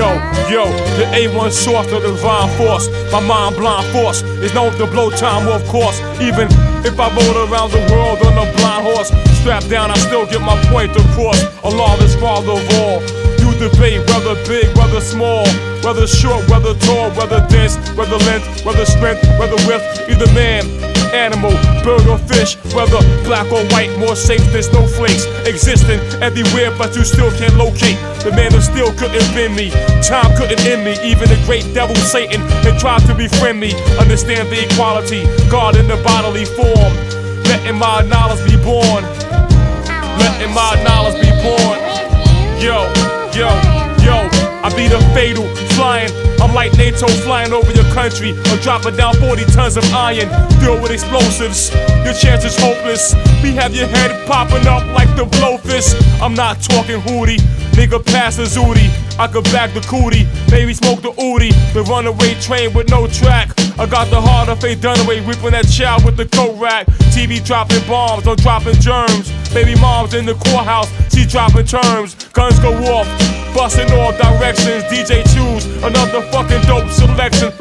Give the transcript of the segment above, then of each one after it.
Yo, the A1 source of the divine force. My mind blind force is known to blow time, of course. Even if I rode around the world on a blind horse, strapped down, I still get my point across. Allah is Father of all. You debate whether big, whether small, whether short, whether tall, whether dense, whether length, whether strength, whether width. Either man, animal, bird or fish, whether black or white, more safe than snowflakes. Existing everywhere, but you still can't locate the man who still couldn't bend me. Time couldn't end me. Even the great devil Satan had tried to befriend me. Understand the equality, God in the bodily form. Letting my knowledge be born. Letting my knowledge be born. Yo, I be the fatal flying. I'm like NATO flying over your country. I'm dropping down 40 tons of iron filled with explosives. Your chance is hopeless. We have your head popping up like the blowfish. I'm not talking hootie, nigga pass the zooty. I could back the cootie, maybe smoke the ooty. The runaway train with no track. I got the heart of Faye Dunaway, whipping that child with the coat rack. TV dropping bombs, I'm dropping germs. Baby mom's in the courthouse, she dropping terms. Guns go off, busting all directions. DJ choose another fucking dope selection.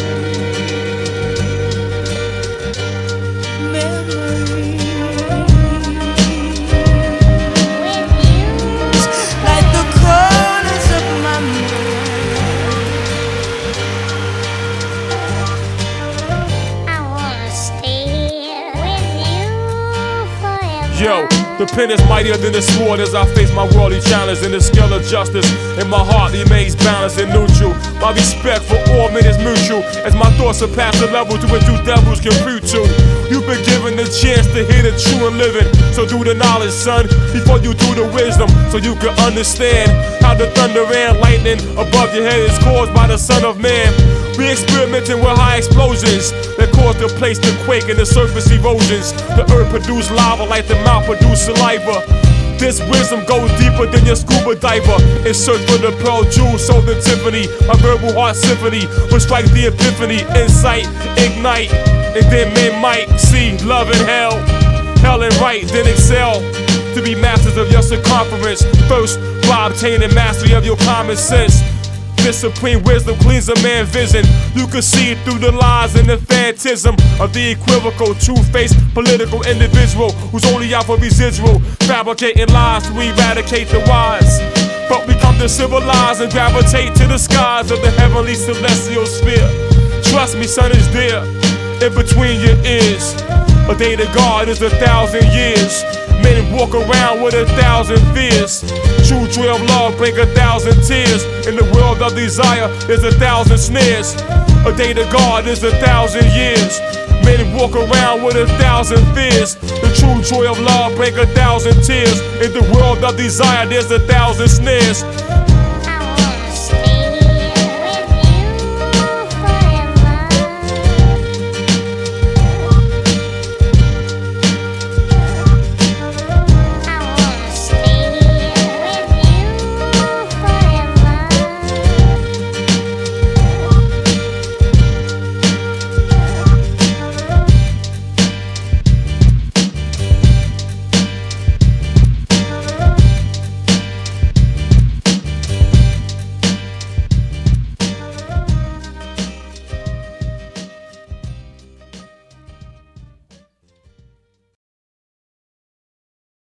Yo, the pen is mightier than the sword as I face my worldly challenge. And the scale of justice in my heart remains balanced and neutral. My respect for all men is mutual as my thoughts surpass the level to which you devils can preach to. You've been given the chance to hear the true and living, so do the knowledge, son, before you do the wisdom, so you can understand how the thunder and lightning above your head is caused by the Son of Man. We experimenting with high explosions that cause the place to quake and the surface erosions. The earth produce lava like the mouth produce saliva. This wisdom goes deeper than your scuba diver. In search for the pearl jewels, sold in Tiffany. My verbal heart symphony will strike the epiphany. Insight, ignite, and then men might see love and hell. Hell and right, then excel to be masters of your circumference. First, by obtaining mastery of your common sense. This supreme wisdom cleans a man's vision. You can see through the lies and the phantasm of the equivocal, two-faced political individual who's only out for residual, fabricating lies to eradicate the wise. But we come to civilize and gravitate to the skies of the heavenly celestial sphere. Trust me, son, is there in between your ears. A day to God is 1,000 years. Men walk around with 1,000 fears. True joy of love bring 1,000 tears. In the world of desire, there's 1,000 snares. A day to God is 1,000 years. Men walk around with 1,000 fears. The true joy of love bring 1,000 tears. In the world of desire, there's 1,000 snares.